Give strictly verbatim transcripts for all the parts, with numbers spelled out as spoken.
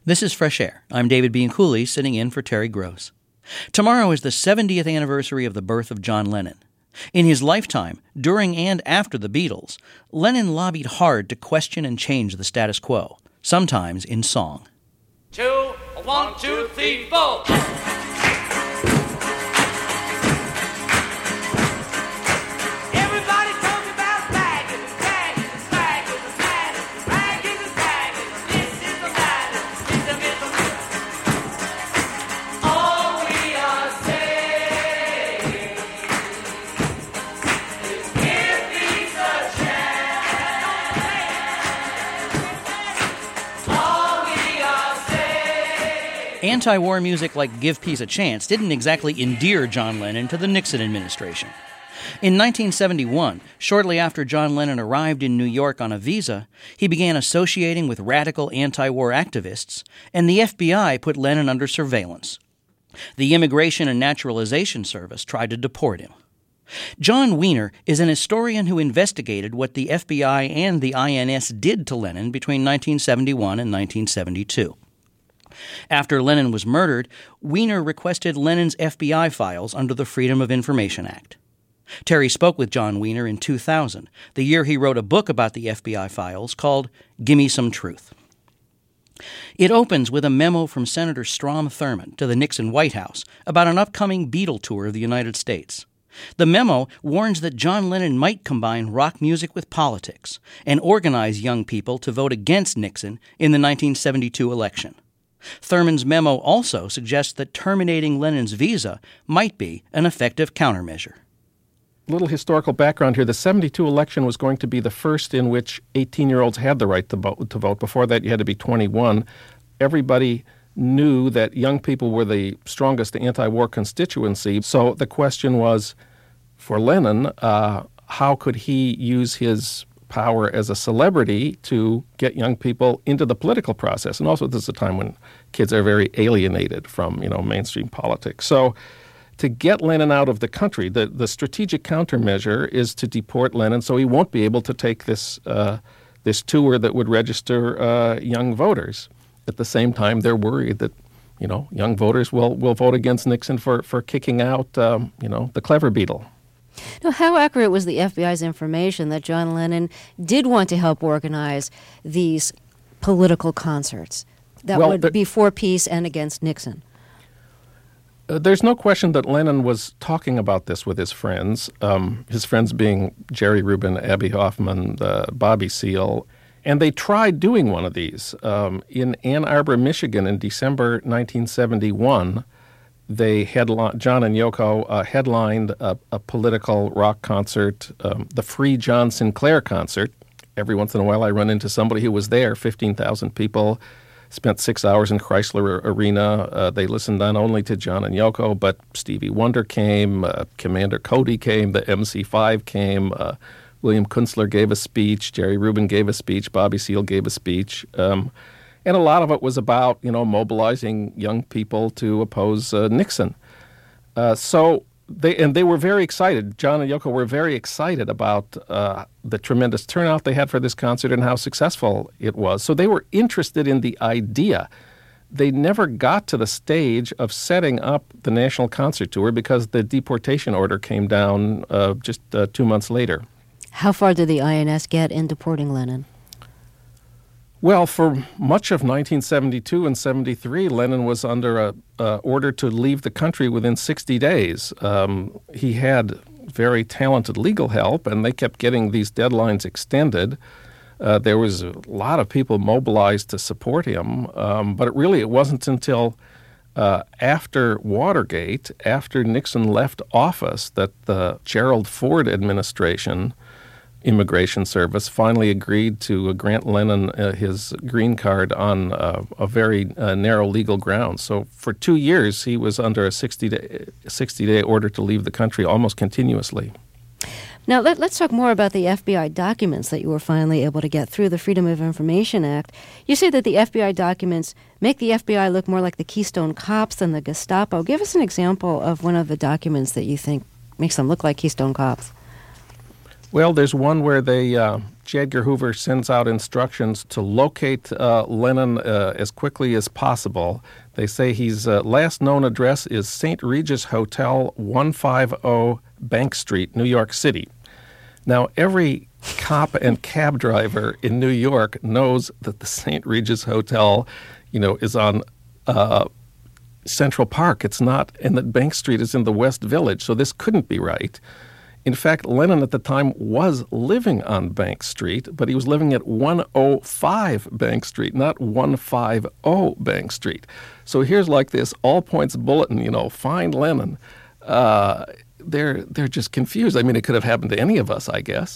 This is Fresh Air. I'm David Bianculli, sitting in for Terry Gross. Tomorrow is the seventieth anniversary of the birth of John Lennon. In his lifetime, during and after the Beatles, Lennon lobbied hard to question and change the status quo, sometimes in song. Two, one, two, three, four. Anti-war music like Give Peace a Chance didn't exactly endear John Lennon to the Nixon administration. In nineteen seventy-one, shortly after John Lennon arrived in New York on a visa, he began associating with radical anti-war activists, and the F B I put Lennon under surveillance. The Immigration and Naturalization Service tried to deport him. John Wiener is an historian who investigated what the F B I and the I N S did to Lennon between nineteen seventy-one and nineteen seventy-two. After Lennon was murdered, Wiener requested Lennon's F B I files under the Freedom of Information Act. Terry spoke with John Wiener in two thousand, the year he wrote a book about the F B I files called Gimme Some Truth. It opens with a memo from Senator Strom Thurmond to the Nixon White House about an upcoming Beatle tour of the United States. The memo warns that John Lennon might combine rock music with politics and organize young people to vote against Nixon in the nineteen seventy-two election. Thurmond's memo also suggests that terminating Lennon's visa might be an effective countermeasure. Little historical background here. The seventy-two election was going to be the first in which eighteen-year-olds had the right to vote. To vote. Before that, you had to be twenty-one. Everybody knew that young people were the strongest anti-war constituency. So the question was, for Lennon, uh, how could he use his power as a celebrity to get young people into the political process? And also, this is a time when kids are very alienated from, you know, mainstream politics. So to get Lennon out of the country, the, the strategic countermeasure is to deport Lennon so he won't be able to take this uh, this tour that would register uh, young voters. At the same time, they're worried that, you know, young voters will, will vote against Nixon for, for kicking out, um, you know, the clever Beatle. Now, how accurate was the F B I's information that John Lennon did want to help organize these political concerts that well, would there, be for peace and against Nixon? Uh, there's no question that Lennon was talking about this with his friends, um, his friends being Jerry Rubin, Abbie Hoffman, uh, Bobby Seale, and they tried doing one of these. Um, in Ann Arbor, Michigan in December nineteen seventy-one, They headline, John and Yoko uh, headlined a, a political rock concert, um, the Free John Sinclair concert. Every once in a while I run into somebody who was there. fifteen thousand people spent six hours in Chrysler Arena. Uh, they listened not only to John and Yoko, but Stevie Wonder came, uh, Commander Cody came, the M C five came, uh, William Kunstler gave a speech, Jerry Rubin gave a speech, Bobby Seale gave a speech. Um, And a lot of it was about, you know, mobilizing young people to oppose uh, Nixon. Uh, so they and they were very excited. John and Yoko were very excited about uh, the tremendous turnout they had for this concert and how successful it was. So they were interested in the idea. They never got to the stage of setting up the National Concert Tour because the deportation order came down uh, just uh, two months later. How far did the I N S get in deporting Lennon? Well, for much of nineteen seventy-two and seventy-three, Lennon was under a uh, order to leave the country within sixty days. Um, he had very talented legal help, and they kept getting these deadlines extended. Uh, there was a lot of people mobilized to support him, um, but it really it wasn't until uh, after Watergate, after Nixon left office, that the Gerald Ford administration Immigration Service finally agreed to grant Lennon uh, his green card on uh, a very uh, narrow legal ground. So for two years, he was under a sixty-day order to leave the country almost continuously. Now, let, let's talk more about the F B I documents that you were finally able to get through the Freedom of Information Act. You say that the F B I documents make the F B I look more like the Keystone Cops than the Gestapo. Give us an example of one of the documents that you think makes them look like Keystone Cops. Well, there's one where they uh, J. Edgar Hoover sends out instructions to locate uh, Lennon uh, as quickly as possible. They say his uh, last known address is Saint Regis Hotel, one fifty Bank Street, New York City. Now, every cop and cab driver in New York knows that the Saint Regis Hotel, you know, is on uh, Central Park. It's not, and that Bank Street is in the West Village, so this couldn't be right. In fact, Lennon at the time was living on Bank Street, but he was living at one oh five Bank Street, not one fifty Bank Street. So here's like this all-points bulletin, you know, find Lennon. Uh, they're they're just confused. I mean, it could have happened to any of us, I guess.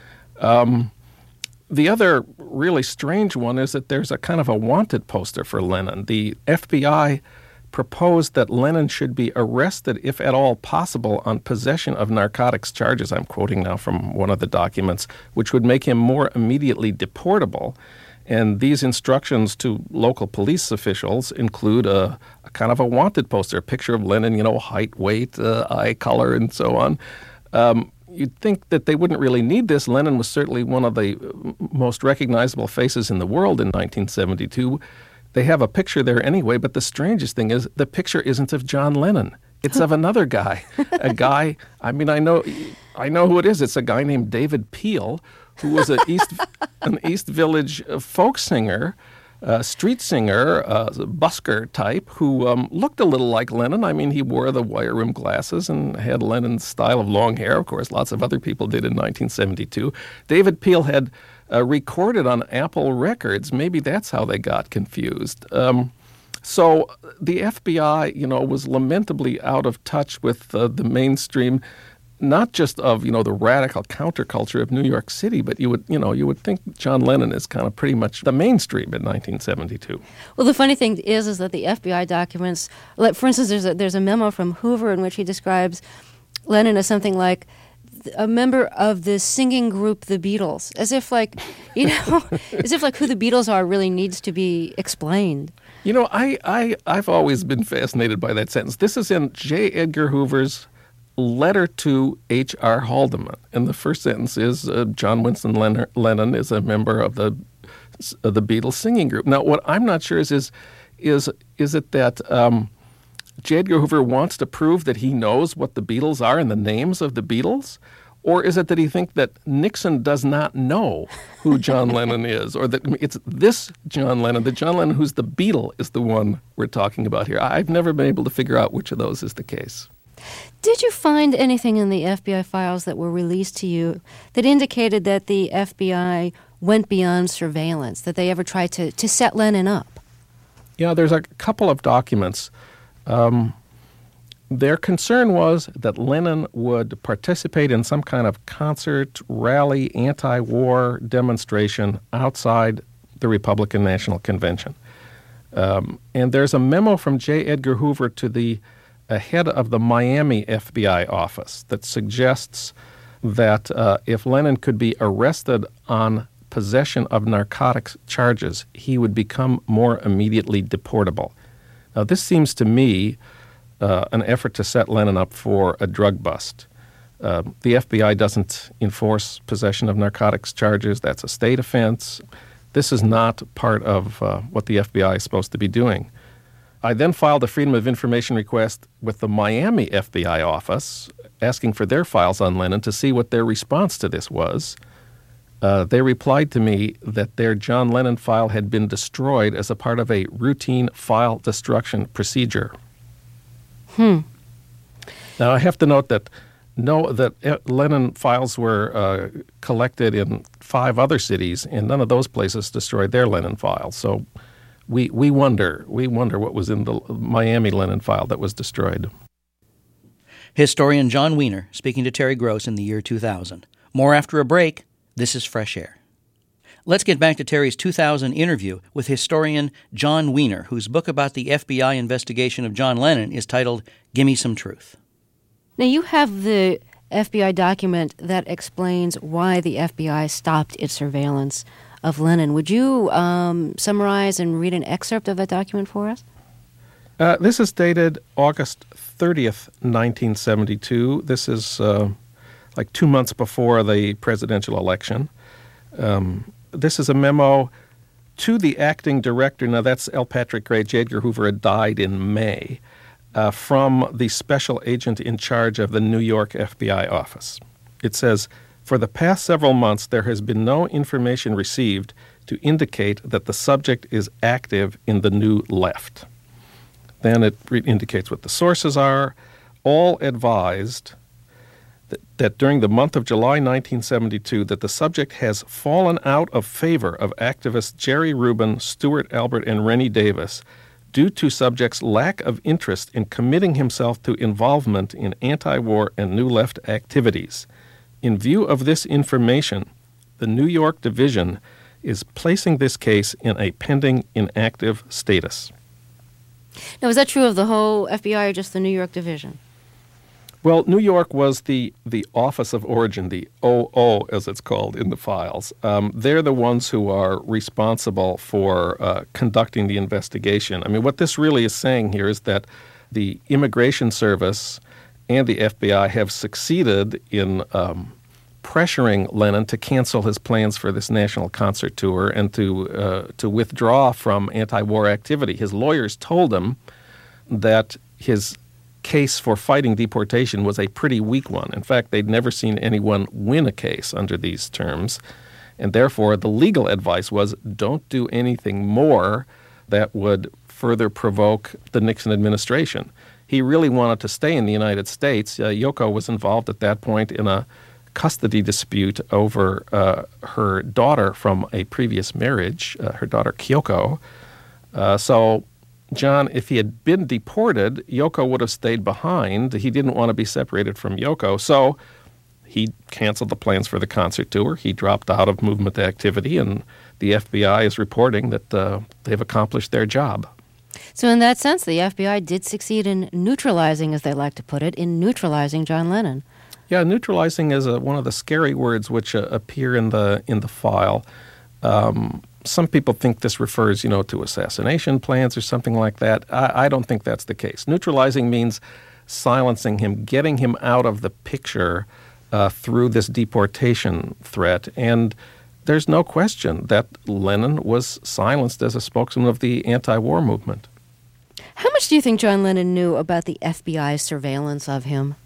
Um, the other really strange one is that there's a kind of a wanted poster for Lennon. The F B I proposed that Lennon should be arrested, if at all possible, on possession of narcotics charges. I'm quoting now from one of the documents, which would make him more immediately deportable. And these instructions to local police officials include a, a kind of a wanted poster, a picture of Lennon, you know, height, weight, uh, eye color, and so on. Um, you'd think that they wouldn't really need this. Lennon was certainly one of the most recognizable faces in the world in nineteen seventy-two. They have a picture there anyway, but the strangest thing is the picture isn't of John Lennon. It's of another guy, a guy, I mean, I know I know who it is. It's a guy named David Peel, who was a East, an East Village folk singer, uh, street singer, uh, busker type, who um, looked a little like Lennon. I mean, he wore the wire rim glasses and had Lennon's style of long hair. Of course, lots of other people did in nineteen seventy-two. David Peel had Uh, recorded on Apple Records. Maybe that's how they got confused. Um, so the F B I, you know, was lamentably out of touch with uh, the mainstream, not just of, you know, the radical counterculture of New York City, but you would, you know, you would think John Lennon is kind of pretty much the mainstream in nineteen seventy-two. Well, the funny thing is, is that the F B I documents, like, for instance, there's a, there's a memo from Hoover in which he describes Lennon as something like a member of the singing group The Beatles, as if like, you know, as if like who the Beatles are really needs to be explained. You know, I, I, I've always been fascinated by that sentence. This is in J. Edgar Hoover's letter to H R. Haldeman. And the first sentence is uh, John Winston Len- Lennon is a member of the of the Beatles singing group. Now, what I'm not sure is, is, is, is it that um, J. Edgar Hoover wants to prove that he knows what the Beatles are and the names of the Beatles? Or is it that he thinks that Nixon does not know who John Lennon is, or that it's this John Lennon, the John Lennon who's the Beatle, is the one we're talking about here? I've never been able to figure out which of those is the case. Did you find anything in the F B I files that were released to you that indicated that the F B I went beyond surveillance, that they ever tried to, to set Lennon up? Yeah, there's a couple of documents. Um, Their concern was that Lennon would participate in some kind of concert, rally, anti-war demonstration outside the Republican National Convention. Um, and there's a memo from J. Edgar Hoover to the uh, head of the Miami F B I office that suggests that uh, if Lennon could be arrested on possession of narcotics charges, he would become more immediately deportable. Now, this seems to me Uh, an effort to set Lennon up for a drug bust. Uh, the F B I doesn't enforce possession of narcotics charges. That's a state offense. This is not part of uh, what the F B I is supposed to be doing. I then filed a Freedom of Information request with the Miami F B I office, asking for their files on Lennon to see what their response to this was. Uh, they replied to me that their John Lennon file had been destroyed as a part of a routine file destruction procedure. Hmm. Now, I have to note that no, that Lennon files were uh, collected in five other cities, and none of those places destroyed their Lennon files. So we we wonder, we wonder what was in the Miami Lennon file that was destroyed. Historian John Wiener speaking to Terry Gross in the year two thousand. More after a break. This is Fresh Air. Let's get back to Terry's two thousand interview with historian John Wiener, whose book about the F B I investigation of John Lennon is titled Gimme Some Truth. Now, you have the F B I document that explains why the F B I stopped its surveillance of Lennon. Would you um, summarize and read an excerpt of that document for us? Uh, this is dated August thirtieth, nineteen seventy-two. This is uh, like two months before the presidential election. Um, this is a memo to the acting director. Now, that's L. Patrick Gray. J. Edgar Hoover had died in May, uh, from the special agent in charge of the New York F B I office. It says, "For the past several months, there has been no information received to indicate that the subject is active in the New Left." Then it re- indicates what the sources are. All advised that, that during the month of July nineteen seventy-two, that the subject has fallen out of favor of activists Jerry Rubin, Stuart Albert, and Rennie Davis due to subject's lack of interest in committing himself to involvement in anti-war and New Left activities. In view of this information, the New York Division is placing this case in a pending inactive status. Now, is that true of the whole F B I or just the New York Division? Well, New York was the, the Office of Origin, the O O, as it's called in the files. Um, they're the ones who are responsible for uh, conducting the investigation. I mean, what this really is saying here is that the Immigration Service and the F B I have succeeded in um, pressuring Lennon to cancel his plans for this national concert tour and to uh, to withdraw from anti-war activity. His lawyers told him that his case for fighting deportation was a pretty weak one. In fact, they'd never seen anyone win a case under these terms, and therefore the legal advice was don't do anything more that would further provoke the Nixon administration. He really wanted to stay in the United States. Uh, Yoko was involved at that point in a custody dispute over uh, her daughter from a previous marriage, uh, her daughter Kyoko. Uh, so, John, if he had been deported, Yoko would have stayed behind. He didn't want to be separated from Yoko, so he canceled the plans for the concert tour. He dropped out of movement activity, and the F B I is reporting that uh, they've accomplished their job. So in that sense, the F B I did succeed in neutralizing, as they like to put it, in neutralizing John Lennon. Yeah, neutralizing is a, one of the scary words which uh, appear in the in the file. Um, some people think this refers, you know, to assassination plans or something like that. I, I don't think that's the case. Neutralizing means silencing him, getting him out of the picture uh, through this deportation threat. And there's no question that Lennon was silenced as a spokesman of the anti-war movement. How much do you think John Lennon knew about the F B I's surveillance of him?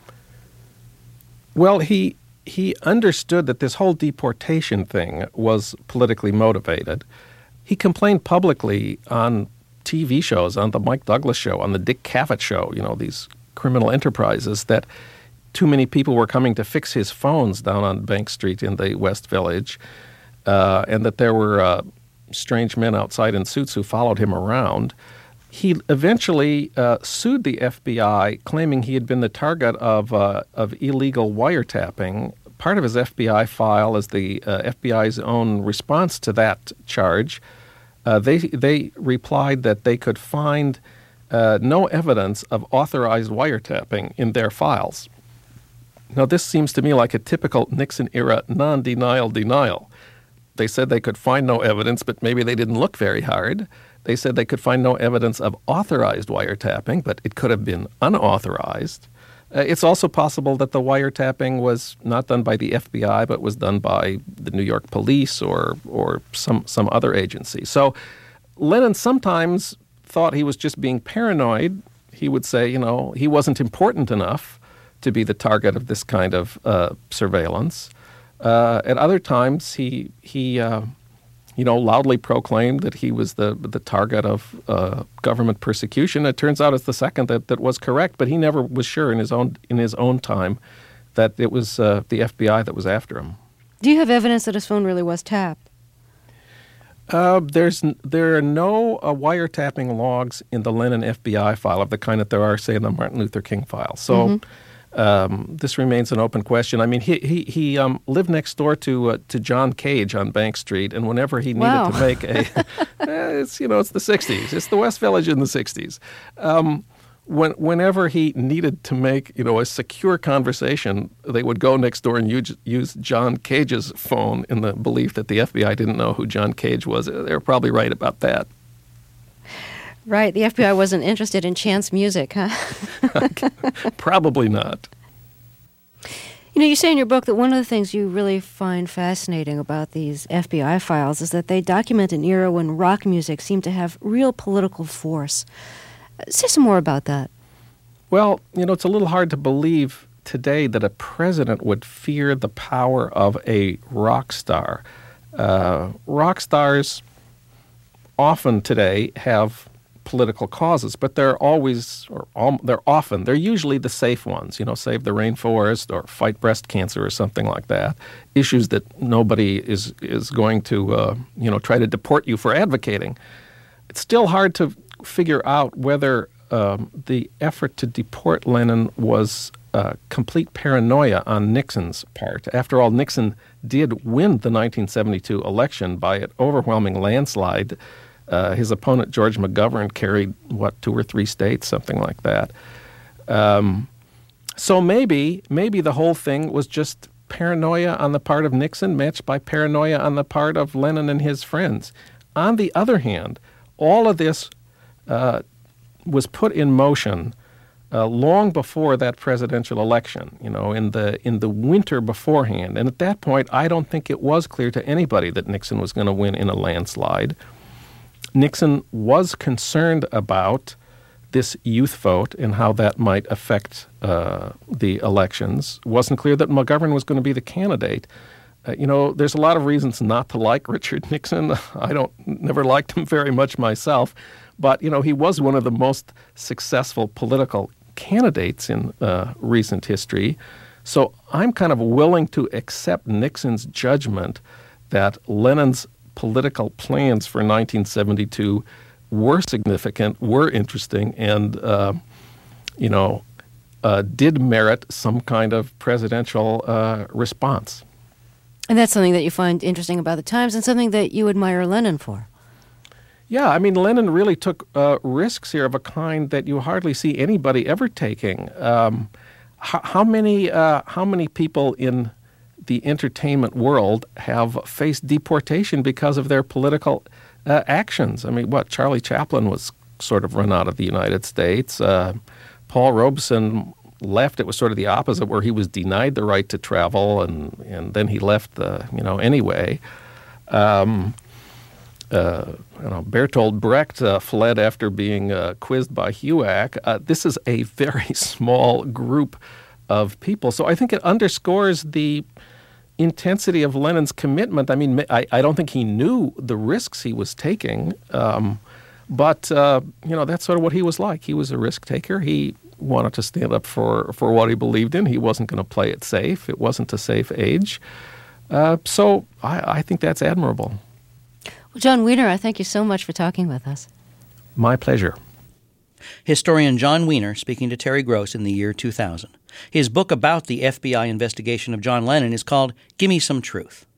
Well, he he understood that this whole deportation thing was politically motivated. He complained publicly on T V shows, on the Mike Douglas show, on the Dick Cavett show, you know, these criminal enterprises, that too many people were coming to fix his phones down on Bank Street in the West Village, uh, and that there were uh, strange men outside in suits who followed him around. He eventually uh, sued the F B I, claiming he had been the target of uh, of illegal wiretapping. Part of his F B I file is the uh, F B I's own response to that charge. Uh, they they replied that they could find uh, no evidence of authorized wiretapping in their files. Now, this seems to me like a typical Nixon-era non-denial denial. They said they could find no evidence, but maybe they didn't look very hard. They said they could find no evidence of authorized wiretapping, but it could have been unauthorized. Uh, it's also possible that the wiretapping was not done by the F B I, but was done by the New York police or or some, some other agency. So Lennon sometimes thought he was just being paranoid. He would say, you know, he wasn't important enough to be the target of this kind of uh, surveillance. Uh, at other times, he he uh, you know loudly proclaimed that he was the the target of uh, government persecution. It turns out it's the second that, that was correct, but he never was sure in his own in his own time that it was uh, the F B I that was after him. Do you have evidence that his phone really was tapped? Uh, there's there are no uh, wiretapping logs in the Lennon F B I file of the kind that there are, say, in the Martin Luther King file. So. Mm-hmm. Um, this remains an open question. I mean, he he, he um, lived next door to uh, to John Cage on Bank Street, and whenever he needed wow. to make a, it's you know it's the sixties, it's the West Village in the sixties. Um, when whenever he needed to make you know a secure conversation, they would go next door and use, use John Cage's phone in the belief that the F B I didn't know who John Cage was. They were probably right about that. Right. The F B I wasn't interested in chance music, huh? Probably not. You know, you say in your book that one of the things you really find fascinating about these F B I files is that they document an era when rock music seemed to have real political force. Say some more about that. Well, you know, it's a little hard to believe today that a president would fear the power of a rock star. Uh, rock stars often today have political causes, but they're always, or um, they're often, they're usually the safe ones, you know, save the rainforest or fight breast cancer or something like that, issues that nobody is, is going to, uh, you know, try to deport you for advocating. It's still hard to figure out whether um, the effort to deport Lennon was uh, complete paranoia on Nixon's part. After all, Nixon did win the nineteen seventy-two election by an overwhelming landslide. Uh, his opponent, George McGovern, carried, what, two or three states, something like that. Um, so maybe, maybe the whole thing was just paranoia on the part of Nixon matched by paranoia on the part of Lennon and his friends. On the other hand, all of this uh, was put in motion uh, long before that presidential election, you know, in the in the winter beforehand. And at that point, I don't think it was clear to anybody that Nixon was going to win in a landslide. Nixon was concerned about this youth vote and how that might affect uh, the elections. It wasn't clear that McGovern was going to be the candidate. Uh, you know, there's a lot of reasons not to like Richard Nixon. I don't never liked him very much myself. But, you know, he was one of the most successful political candidates in uh, recent history. So I'm kind of willing to accept Nixon's judgment that Lennon's political plans for nineteen seventy-two were significant, were interesting, and, uh, you know, uh, did merit some kind of presidential uh, response. And that's something that you find interesting about the Times and something that you admire Lennon for. Yeah, I mean, Lennon really took uh, risks here of a kind that you hardly see anybody ever taking. Um, how, how many uh, how many people in the entertainment world have faced deportation because of their political uh, actions? I mean, what, Charlie Chaplin was sort of run out of the United States. Uh, Paul Robeson left. It was sort of the opposite, where he was denied the right to travel, and, and then he left, the, you know, anyway. Um, uh, you know, Bertolt Brecht uh, fled after being uh, quizzed by HUAC. Uh, this is a very small group of people. So I think it underscores the intensity of Lennon's commitment. I mean, I, I don't think he knew the risks he was taking, um, but, uh, you know, that's sort of what he was like. He was a risk taker. He wanted to stand up for, for what he believed in. He wasn't going to play it safe. It wasn't a safe age. Uh, so I, I think that's admirable. Well, John Wiener, I thank you so much for talking with us. My pleasure. Historian John Wiener speaking to Terry Gross in the year two thousand. His book about the F B I investigation of John Lennon is called Gimme Some Truth.